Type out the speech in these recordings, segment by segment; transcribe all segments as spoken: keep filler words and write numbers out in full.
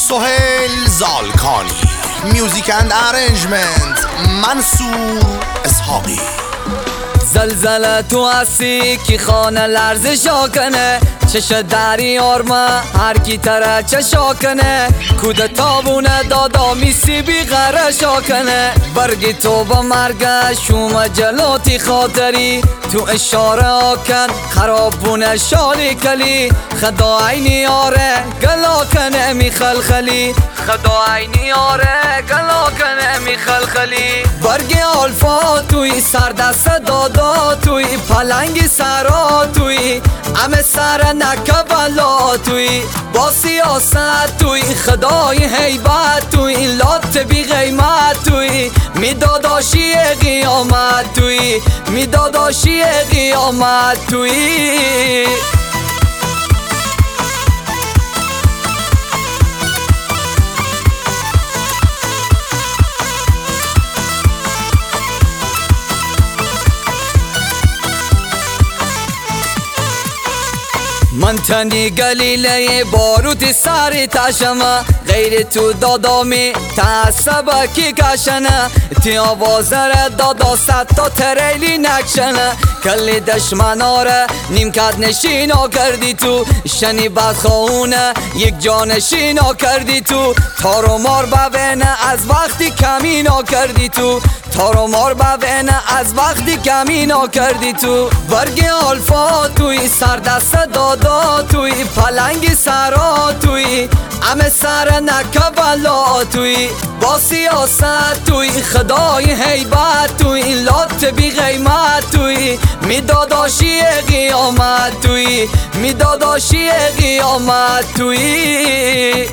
سهیل زالکانی. میوزیک اند ارنجمنت منصور اسحاقی. زلزله تو هستی که خانه لرزشا کنه، چش دری آرما هر کی تره چشا کنه، کود تابونه دادا میسی بی غرشا کنه، برگی تو با مرگه شوم جلوتی خاطری، تو اشاره آکن خرابونه شالی کلی، خدا عینی آره گلا کنه می خلخلی، خدا عینی آره گلا کنه می خلخلی، برگی آلفا توی سردست دادا توی پلنگ سرا توی همه سر نکبلا توی با سیاست توی خدای حیبت توی لات بی قیمت توی میداداشی قیامت توی میداداشی قیامت توی من تنی گلیله باروتی سری تشمه، غیر تو دادامی تعصبه کی کشنه، تی آوازه دادا ست تا تریلی نکشنه، کلی دشمناره نیمکت نشینا کردی تو، شنی بدخواهونه یک جانشینا کردی تو، تارو مار ببینه از وقتی کمینا کردی تو، تارو مار ببینه از وقتی کمینا کردی تو، برگ آلفا توی سردست دادا توی پلنگ سرا توی همه سر نکبلا توی با سیاست توی خدای حیبت توی لات بی قیمت توی میداداشی قیامت توی میداداشی قیامت توی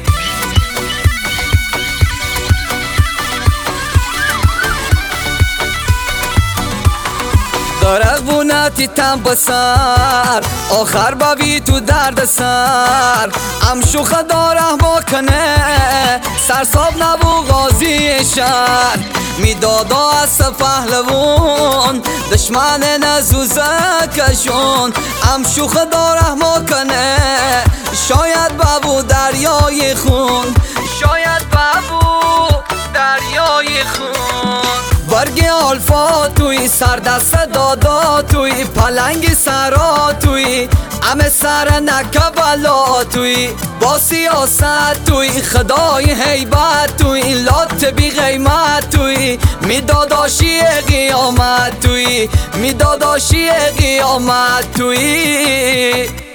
دارق بونتی تن بسر آخر باوی تو درد سر امشو خدا رحمه کنه سرساب نبو غازی شهر میدادا از پهلوان دشمن نزوزه کشون امشو خدا رحمه کنه شاید بابو دریای خون شاید بابو دریای خون برگ آلفا توی سردست دادا توی پلنگ سرا توی همه سر نکبلا توی با سیاست توی خدای حیبت توی لات بی قیمت توی میداداشی قیامت توی میداداشی قیامت توی